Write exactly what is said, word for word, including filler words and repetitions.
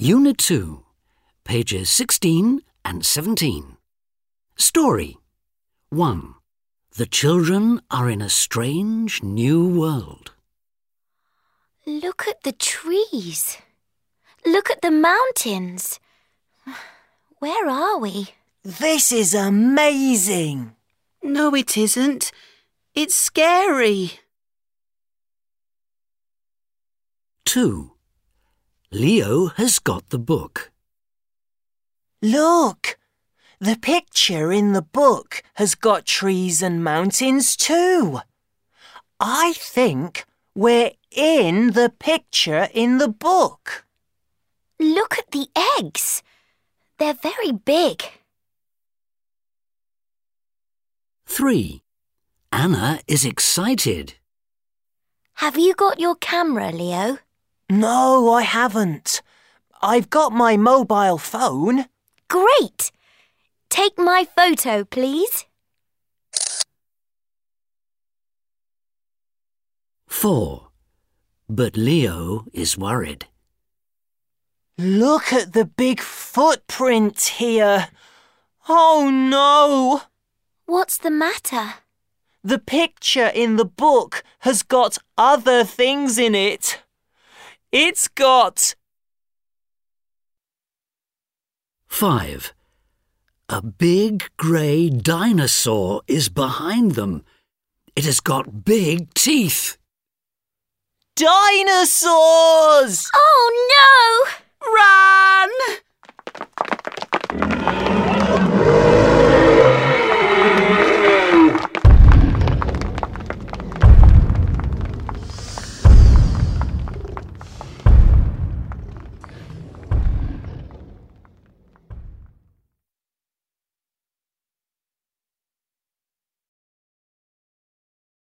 Unit two, pages sixteen and seventeen. Story one. The children are in a strange new world. Look at the trees. Look at the mountains. Where are we? This is amazing. No, it isn't. It's scary. two. Leo has got the book. Look, the picture in the book has got trees and mountains too. I think we're in the picture in the book. Look at the eggs. They're very big. three. Anna is excited. Have you got your camera, Leo? No, I haven't. I've got my mobile phone. Great! Take my photo, please. four. But Leo is worried. Look at the big footprint here. Oh no! What's the matter? The picture in the book has got other things in it. It's got... five. A big grey dinosaur is behind them. It has got big teeth. Dinosaurs! Oh no!